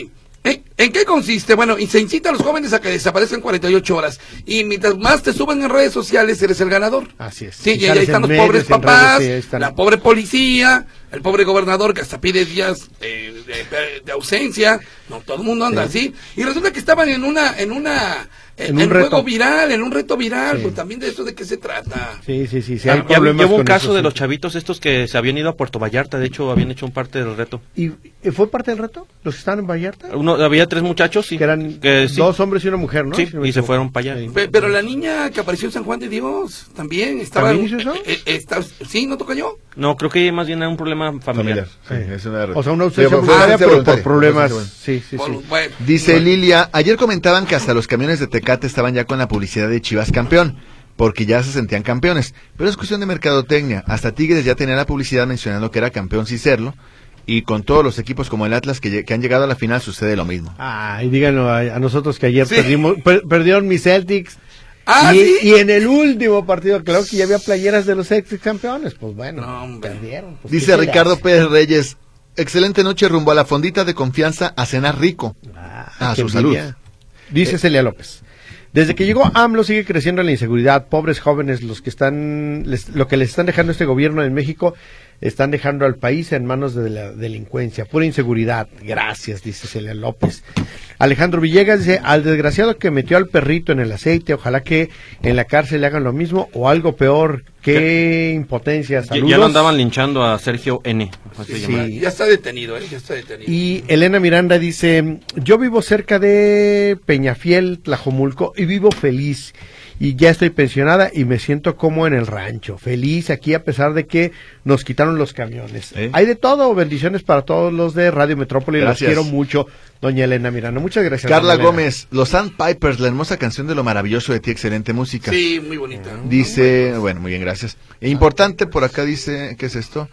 ¿En, ¿En qué consiste? Bueno, y se incita a los jóvenes a que desaparezcan cuarenta y ocho horas. Y mientras más te suban en redes sociales, eres el ganador. Así es. Sí, y, y ahí están los medios, pobres papás, redes, sí, están... la pobre policía, el pobre gobernador que hasta pide días de, de, de ausencia. No, todo el mundo anda sí. así. Y resulta que estaban en una, en una, en, en un reto. juego viral, en un reto viral. Sí. Pues también de eso de qué se trata. Sí, sí, sí. sí hay ya, ya hubo un caso eso, de sí. los chavitos estos que se habían ido a Puerto Vallarta. De hecho, habían hecho un parte del reto. ¿Y fue parte del reto? ¿Los que estaban en Vallarta? Uno, había tres muchachos, sí. Que eran que, sí. dos hombres y una mujer, ¿no? Sí, si no y se fueron para allá. Sí. Pero, pero la niña que apareció en San Juan de Dios, también estaba... ¿También hizo eso? Eh, eh, está, ¿Sí? ¿No tocó yo? No, creo que más bien era un problema familiar. familiar. Sí, es una... O sea, una ausencia voluntaria, pero por problemas... Sí, sí, sí. Bueno. Dice Lilia, ayer comentaban que hasta los camiones de Tecate estaban ya con la publicidad de Chivas campeón, porque ya se sentían campeones. Pero es cuestión de mercadotecnia. Hasta Tigres ya tenía la publicidad mencionando que era campeón sin serlo. Y con todos los equipos como el Atlas que, que han llegado a la final sucede lo mismo. Ah, y díganlo a, a nosotros que ayer sí. perdimos, per, perdieron mis Celtics. Ah, y, ¿sí? y en el último partido, claro que ya había playeras de los Celtics campeones. Pues bueno, no, perdieron. Pues, dice Ricardo Pérez Reyes, excelente noche rumbo a la fondita de confianza a cenar rico. Ah, a su salud. Dice eh. Celia López. Desde que llegó AMLO sigue creciendo la inseguridad. Pobres jóvenes, los que están, les, lo que les están dejando este gobierno en México, están dejando al país en manos de la delincuencia. Pura inseguridad. Gracias, dice Celia López. Alejandro Villegas dice, al desgraciado que metió al perrito en el aceite, ojalá que en la cárcel le hagan lo mismo o algo peor. Qué impotencia. Saludos. Ya lo andaban linchando a Sergio N. Así sí. Ya está detenido, ¿eh? Ya está detenido. Y Elena Miranda dice, yo vivo cerca de Peñafiel, Tlajomulco, y vivo feliz. Y ya estoy pensionada y me siento como en el rancho. Feliz aquí a pesar de que nos quitaron los camiones. ¿Eh? Hay de todo. Bendiciones para todos los de Radio Metrópoli. Gracias. Los quiero mucho, doña Elena Miranda. Muchas gracias. Carla Gómez, los Sandpipers, la hermosa canción de Lo Maravilloso de Ti, excelente música. Sí, muy bonita. Dice, muy bueno, muy bien, gracias. E importante, por acá dice, ¿qué es esto?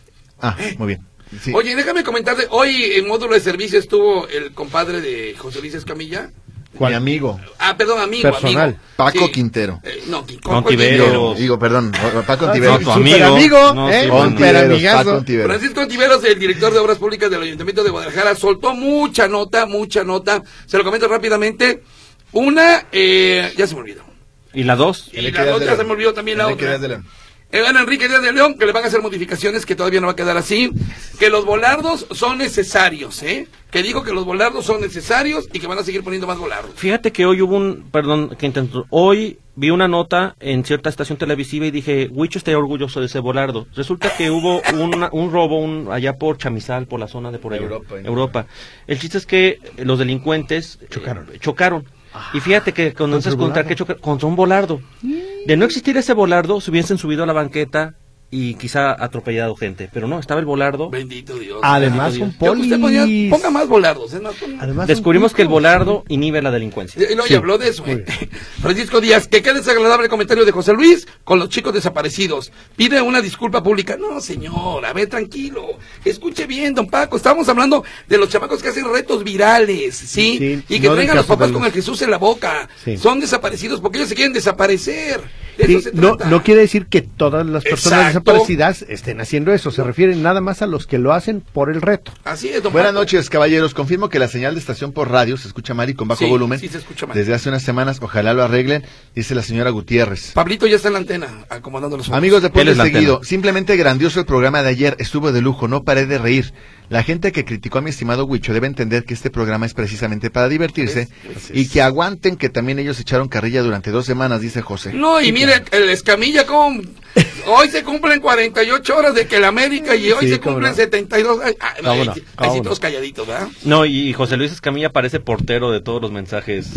Ah, muy bien. Sí. Oye, déjame comentarle, hoy en módulo de servicio estuvo el compadre de José Luis Escamilla. ¿Cuál? Mi amigo. Ah, perdón, amigo. Personal. Amigo. Paco sí. Quintero. Eh, no, Con Tiveros. Digo, perdón, Paco Ontiveros. No, tu amigo. amigo, no, ¿eh? sí, Ontiveros, Paco Ontiveros. Francisco Ontiveros, el director de Obras Públicas del Ayuntamiento de Guadalajara, soltó mucha nota, mucha nota. Se lo comento rápidamente. Una, eh, ya se me olvidó. ¿Y la dos? Y la otra se me olvidó también la otra. Evan Enrique Díaz de León, que le van a hacer modificaciones, que todavía no va a quedar así, que los volardos son necesarios, ¿eh? Que digo que los volardos son necesarios y que van a seguir poniendo más volardos. Fíjate que hoy hubo un, perdón, que intento, hoy vi una nota en cierta estación televisiva y dije, Huicho estaría orgulloso de ese volardo. Resulta que hubo una, un robo un, allá por Chamizal, por la zona de por allá, Europa. Europa. El chiste es que los delincuentes chocaron. Eh, chocaron. Y fíjate que cuando se encontrar que choca contra un volardo. De no existir ese volardo, se hubiesen subido a la banqueta y quizá atropellado gente. Pero no, estaba el volardo. Bendito Dios. Además, bendito un polis. Usted ponía, ponga más volardos. ¿eh? No, Además, descubrimos que el volardo inhibe la delincuencia. Y no, sí. y habló de eso. ¿eh? Francisco Díaz, que qué desagradable comentario de José Luis con los chicos desaparecidos. Pide una disculpa pública. No, señor, a ver, tranquilo. Escuche bien, don Paco. Estábamos hablando de los chamacos que hacen retos virales, ¿sí? sí y que no traigan a los papás con el Jesús en la boca. Sí. Son desaparecidos porque ellos se quieren desaparecer. Sí, no, no quiere decir que todas las personas Exacto. desaparecidas estén haciendo eso, se refieren nada más a los que lo hacen por el reto. Así es, don Buenas Paco. noches, caballeros. Confirmo que la señal de estación por radio se escucha mal y con bajo sí, volumen. Sí, se escucha mal. Desde hace unas semanas, ojalá lo arreglen, dice la señora Gutiérrez. Pablito ya está en la antena, acomodando los ojos. Amigos de Puente Él es la Seguido, antena. simplemente grandioso el programa de ayer, estuvo de lujo, no paré de reír. La gente que criticó a mi estimado Huicho debe entender que este programa es precisamente para divertirse y que aguanten que también ellos echaron carrilla durante dos semanas, dice José. No, y mire, el Escamilla, como hoy se cumplen cuarenta y ocho horas de que el América y hoy Sí, se cumplen no. setenta y dos. Ay, ay, Cómo ay, no, ahí cómo sí no. todos calladitos, ¿verdad? No, y José Luis Escamilla parece portero de todos los mensajes.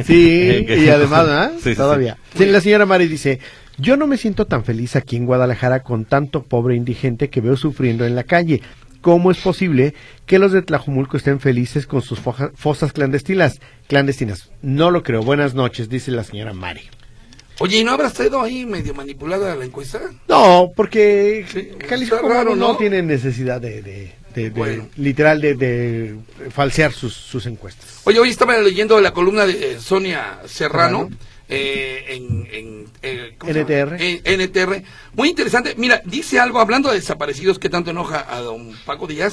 Sí, Que- y además, ¿ah? Sí, sí, Todavía. sí. Sí, la señora Mari dice, yo no me siento tan feliz aquí en Guadalajara con tanto pobre indigente que veo sufriendo en la calle. ¿Cómo es posible que los de Tlajomulco estén felices con sus foja- fosas clandestinas? Clandestinas. No lo creo. Buenas noches, dice la señora Mari. Oye, ¿y no habrás traído ahí medio manipulada la encuesta? No, porque Sí, Jalisco está raro, no, ¿no? tiene necesidad de, de, de- de- Bueno. literal, de, de falsear sus, sus encuestas. Oye, hoy estaba leyendo la columna de eh, Sonia Serrano. Eh, en, en eh, ¿cómo se N T R. llama? En N T R. Muy interesante. Mira, dice algo, hablando de desaparecidos que tanto enoja a don Paco Díaz,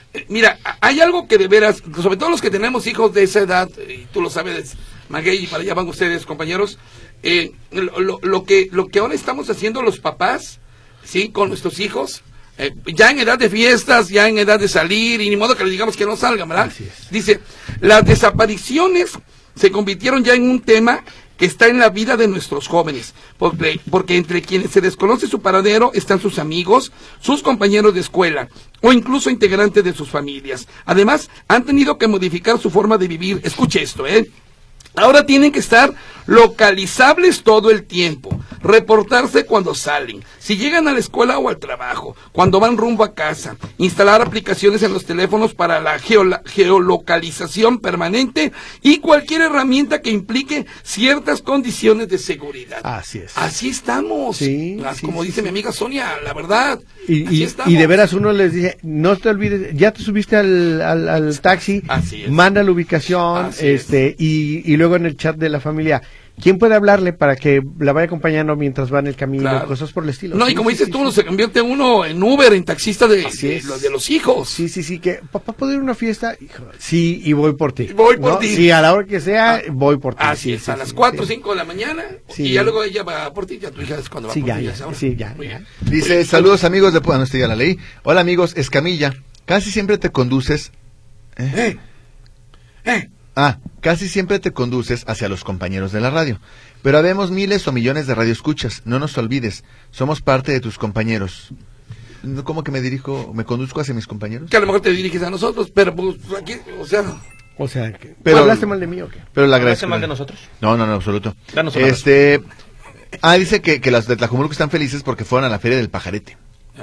Eh, mira, hay algo que de veras, sobre todo los que tenemos hijos de esa edad, y tú lo sabes, Maguey, y para allá van ustedes, compañeros, eh, lo, lo, lo que lo que ahora estamos haciendo los papás, sí, con nuestros hijos, eh, ya en edad de fiestas, ya en edad de salir, y ni modo que les digamos que no salgan, ¿verdad? Así es. Dice, las desapariciones se convirtieron ya en un tema que está en la vida de nuestros jóvenes, porque, porque entre quienes se desconoce su paradero están sus amigos, sus compañeros de escuela, o incluso integrantes de sus familias. Además, han tenido que modificar su forma de vivir. Escuche esto, ¿eh? Ahora tienen que estar localizables todo el tiempo, reportarse cuando salen, si llegan a la escuela o al trabajo, cuando van rumbo a casa, instalar aplicaciones en los teléfonos para la geola- geolocalización permanente y cualquier herramienta que implique ciertas condiciones de seguridad. Así es. Así estamos. Sí, Las- sí, como sí, dice sí. mi amiga Sonia, la verdad. Y, así y, estamos. y de veras uno les dice, no te olvides, ya te subiste al, al, al taxi, Así es. manda la ubicación, Así este, y, y luego en el chat de la familia, ¿quién puede hablarle para que la vaya acompañando mientras va en el camino? Claro. Cosas por el estilo. No, Sí, y como sí, dices sí, tú, sí. uno se convierte uno en Uber, en taxista de, Así de, es. los- de los hijos. Sí, sí, sí, que papá, ¿puedo ir a una fiesta? Hijo, sí, y voy por ti. Voy por ¿no? ti. Sí, a la hora que sea, Ah, voy por ti. Así Sí, es, sí, a las sí, cuatro o sí. cinco de la mañana, Sí. y ya luego ella va por ti, ya tu hija es cuando va Sí, por ya, ti. ya, es ahora. sí, ya, Muy ya. bien. Dice, saludos amigos de... Bueno, este ya la leí. Hola amigos, Escamilla. Casi siempre te conduces... ¿Eh? Eh, eh, Ah, casi siempre te conduces hacia los compañeros de la radio. Pero habemos miles o millones de radioescuchas. No nos olvides, somos parte de tus compañeros. No, ¿cómo que me dirijo, me conduzco hacia mis compañeros? que a lo mejor te diriges a nosotros, pero pues aquí, o sea, O sea, que, Pero- ¿hablaste mal de mí o qué? Pero la ¿Hablaste agradezco. mal de nosotros? No, no, no, absoluto. Danos un Este... Ah, dice que, que las de Tlajomulco están felices porque fueron a la feria del pajarete.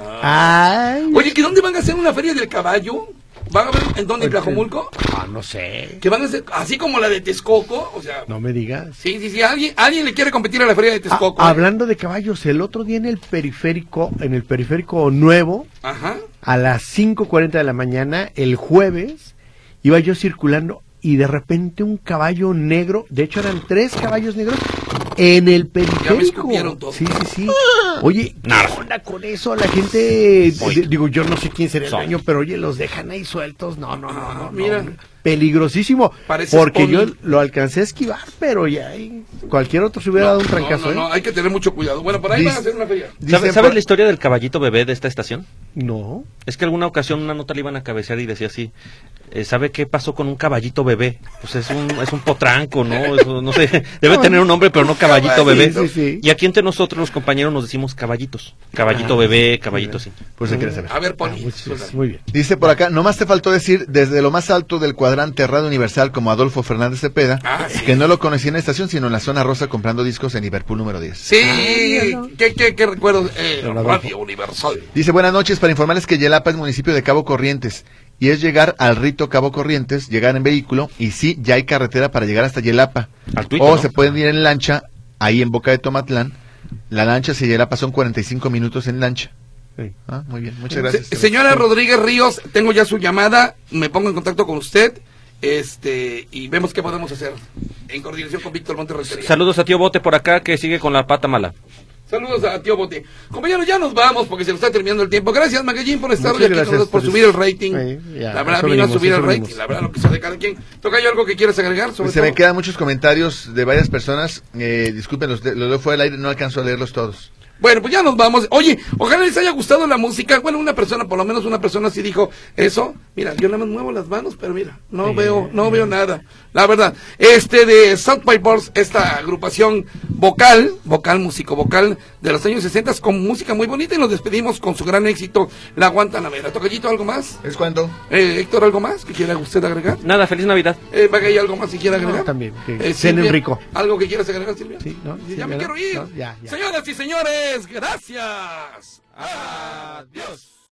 Ay. oye, ¿que dónde van a hacer una feria del caballo? ¿Van a ver en dónde, en Tlajomulco? Ah, no sé. Que van a hacer, así como la de Texcoco, o sea, No me digas. sí, sí, sí, alguien, alguien le quiere competir a la feria de Ah, Texcoco. ¿eh? hablando de caballos, el otro día en el periférico, en el periférico nuevo, Ajá. a las cinco cuarenta de la mañana, el jueves, iba yo circulando y de repente un caballo negro, de hecho eran tres caballos negros, en el periférico. escupieron todo. Sí, sí, sí. Oye, ¿qué onda con eso? La gente, de- digo, yo no sé quién será el Son. dueño, pero oye, los dejan ahí sueltos. No, no, no, Ah, no, no. mira. Peligrosísimo. Pareces Porque pony. yo lo alcancé a esquivar, pero ya ahí, cualquier otro se hubiera dado un No, trancazo, no, no, ¿eh? hay que tener mucho cuidado. Bueno, por ahí Dice- van a hacer una feria. Dicen ¿Sabes, ¿Sabes por- la historia del caballito bebé de esta estación? No. Es que alguna ocasión una nota le iban a cabecear y decía así, eh, ¿sabe qué pasó con un caballito bebé? Pues es un, es un potranco, ¿no? Eso, no sé, debe tener un nombre, pero no caballito bebé. Sí, sí, sí. Y aquí entre nosotros los compañeros nos decimos caballitos. Caballito Ah, bebé, caballito sí. Por si quieres saber. A ver, Pony. Ah, muchas- muy bien. Dice por acá, nomás te faltó decir desde lo más alto del cuadrante Radio Universal como Adolfo Fernández Cepeda, Ah, sí. que no lo conocí en la estación, sino en la zona rosa comprando discos en Liverpool número diez. Sí, míralo. ¿qué, qué, qué recuerdo? Eh, Don Adolfo. Radio Universal. Dice, buenas noches, para informarles que Yelapa es municipio de Cabo Corrientes y es llegar al Rito Cabo Corrientes, llegar en vehículo y sí, ya hay carretera para llegar hasta Yelapa. Al Tuito, o ¿no? se pueden ir en lancha, ahí en Boca de Tomatlán. La lancha hacia Yelapa son cuarenta y cinco minutos en lancha. Sí. Ah, muy bien, muchas Se- gracias. señora Rodríguez Ríos, tengo ya su llamada, me pongo en contacto con usted, este, y vemos qué podemos hacer en coordinación con Víctor Monterrey. Saludos a tío Bote por acá que sigue con la pata mala. Saludos a tío Bote. Compañeros, ya nos vamos porque se nos está terminando el tiempo. Gracias, Magallín, por estar hoy Muchas aquí con gracias nosotros, por por subir el rating. Sí, ya, la verdad, eso vino a venimos, subir eso el rating. venimos. La verdad, lo que sea de cada quien. ¿Toca yo algo que quieras agregar? Sobre Pues se todo? me quedan muchos comentarios de varias personas. Eh, disculpen, los, de- los leo fuera del aire, no alcanzo a leerlos todos. Bueno, pues ya nos vamos. Oye, ojalá les haya gustado la música. Bueno, una persona, por lo menos una persona sí dijo eso. Mira, yo nada más muevo las manos, pero mira, no veo, no veo nada. La verdad, este de South by Boys, esta agrupación vocal, vocal, músico vocal de los años sesenta con música muy bonita y nos despedimos con su gran éxito, La Guantanamera. Tocallito, ¿algo más? ¿Es cuánto? Eh, Héctor, ¿algo más que quiera usted agregar? Nada, feliz Navidad. Eh, Bagay, ¿algo más que quiera agregar? No, también, que Eh, cenen Silvia, rico. ¿Algo que quieras agregar, Silvia? Sí, ¿no? Sí, ya me ¿verdad? quiero ir. No, ya, ya. Señoras y señores, gracias. Adiós.